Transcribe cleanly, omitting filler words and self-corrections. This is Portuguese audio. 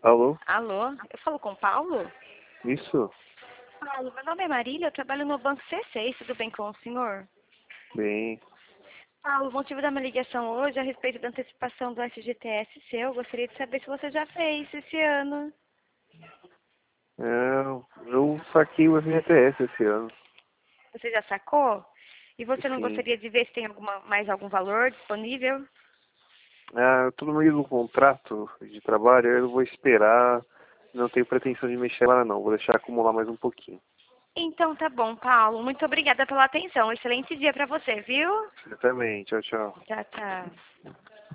Alô? Alô, eu falo com o Paulo? Isso? Paulo, meu nome é Marília, eu trabalho no Banco C6, tudo bem com o senhor? Bem. Paulo, o motivo da minha ligação hoje é a respeito da antecipação do FGTS seu. Eu gostaria de saber se você já fez esse ano. Eu saquei o FGTS esse ano. Você já sacou? E você não Sim. gostaria de ver se tem mais algum valor disponível? Eu tô no meio do contrato de trabalho, eu vou esperar. Não tenho pretensão de mexer lá não, vou deixar acumular mais um pouquinho. Então tá bom, Paulo. Muito obrigada pela atenção. Excelente dia pra você, viu? Você também, tchau, tchau. Tchau, tchau.